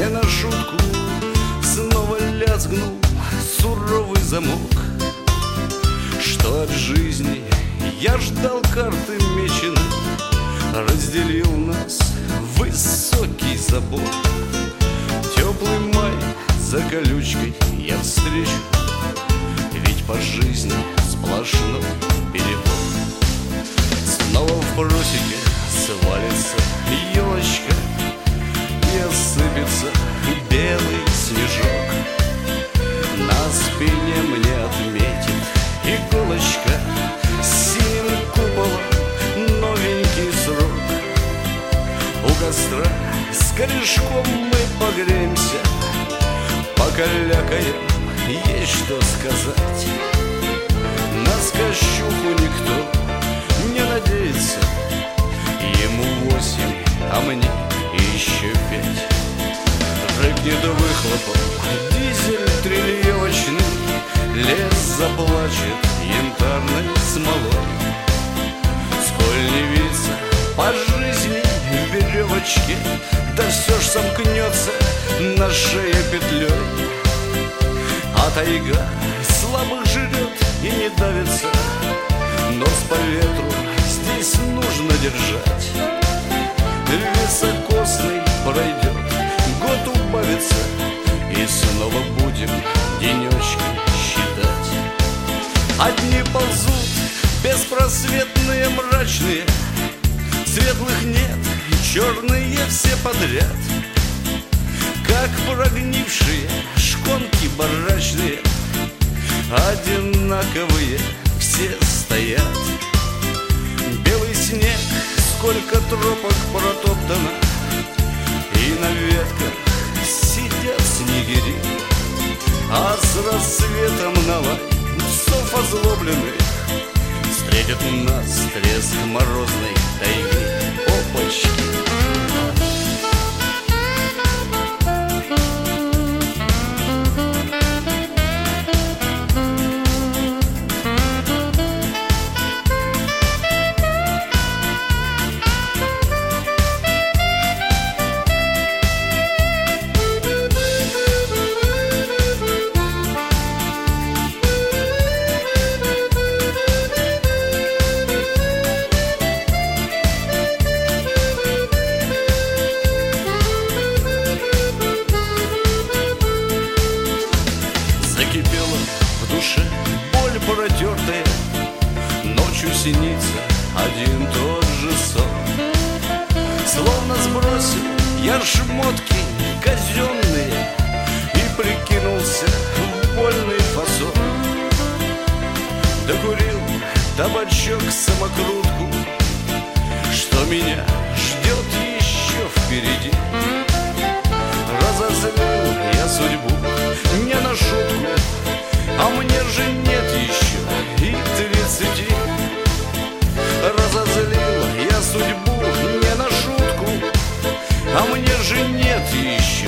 не на шутку. Снова лязгнул суровый замок. Что от жизни я ждал карты мечены, разделил нас высокий забор. Теплый май за колючкой я встречу, ведь по жизни сплошной перебор. Снова в просеке свалится елочка и осыпется белый снежок. На спине мне отметит иголочка синим куполом новенький срок. У костра с корешком мы погреемся, покалякаем, есть что сказать. На скощуху никто не надеется, ему 8, а мне еще 5. Рыкнет выхлопом дизель трильёчный, лес заплачет янтарной смолой. Сколь не виться по жизни в веревочке, да все ж сомкнется на шее петлей. А тайга слабых жрет и не давится, нос по ветру здесь нужно держать. Високосный пройдет, год убавится, и снова будем денечки считать. Одни ползут беспросветные, мрачные, светлых нет, черные все подряд. Как прогнившие шконки барачные, одинаковые все стоят. Белый снег, сколько тропок протоптано, и на ветках сидят снегири. А с рассветом на лай псов озлобленных встретит нас треск морозной тайги. Опачки! Закипела в душе боль протертая, ночью снится один тот же сон. Словно сбросил я шмотки казенные и прикинулся в вольный фасон. Докурил табачок самокрутку, что меня ждет еще впереди. Разозлил я судьбу не на шутку, а мне же нет еще и 30. Разозлил я судьбу не на шутку, а мне же нет еще